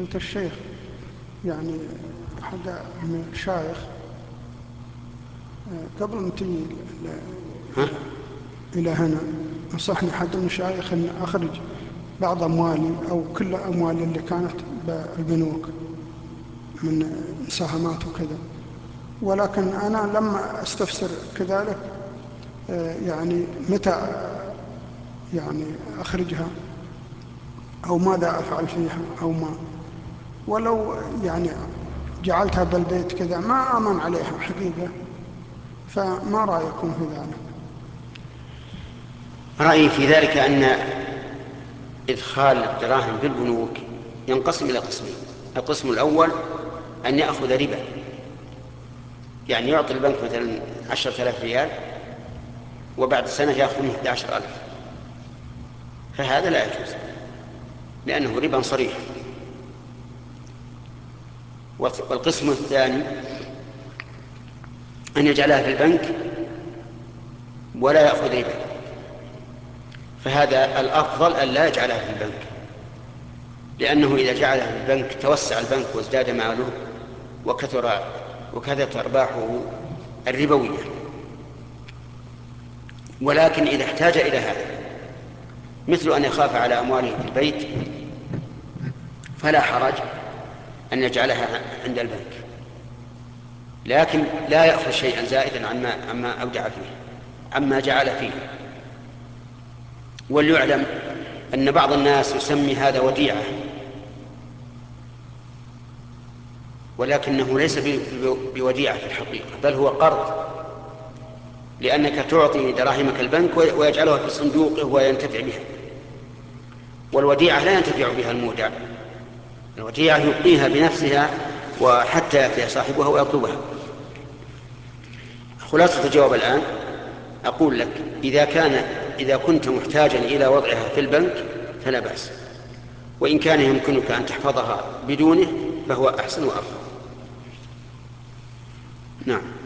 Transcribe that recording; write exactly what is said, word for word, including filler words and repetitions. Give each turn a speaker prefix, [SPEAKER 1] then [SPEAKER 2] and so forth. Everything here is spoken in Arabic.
[SPEAKER 1] فضيلة الشيخ، يعني أحد المشايخ قبل أن تجي
[SPEAKER 2] ها؟
[SPEAKER 1] إلى هنا نصحني أحد المشايخ أن أخرج بعض أموالي أو كل أموالي اللي كانت بالبنوك من مساهمات وكذا، ولكن أنا لما أستفسر كذلك يعني متى يعني أخرجها أو ماذا أفعل فيها أو ما، ولو يعني جعلتها بالبيت كذا ما آمن عليها حقيقة، فما رأيكم في ذلك؟
[SPEAKER 2] رأيي في ذلك أن إدخال الدراهم في البنوك ينقسم إلى قسمين. القسم الأول أن يأخذ ربا، يعني يعطي البنك مثلا عشرة آلاف ريال وبعد سنة يأخذ منه أحد عشر ألف، فهذا لا يجوز لأنه ربا صريح. والقسم الثاني أن يجعلها في البنك ولا يأخذ ربا، فهذا الأفضل أن لا يجعلها في البنك، لأنه إذا جعلها في البنك توسع البنك وازداد ماله وكثر وكثرت أرباحه الربوية. ولكن إذا احتاج إلى هذا مثل أن يخاف على أمواله في البيت فلا حرج أن يجعلها عند البنك، لكن لا يأخذ شيئا زائدا عما, عما أودع فيه عما جعل فيه. وليعلم أن بعض الناس يسمي هذا وديعة، ولكنه ليس بوديعة في الحقيقة، بل هو قرض، لأنك تعطي دراهمك البنك ويجعلها في صندوقه وينتفع بها. والوديعة لا ينتفع بها المودع، الوديعة يبقيها بنفسها وحتى يأتي صاحبها ويطلبها. خلاصة الجواب الآن أقول لك إذا كان إذا كنت محتاجا إلى وضعها في البنك فلا بأس، وإن كان يمكنك أن تحفظها بدونه فهو أحسن وأفضل. نعم.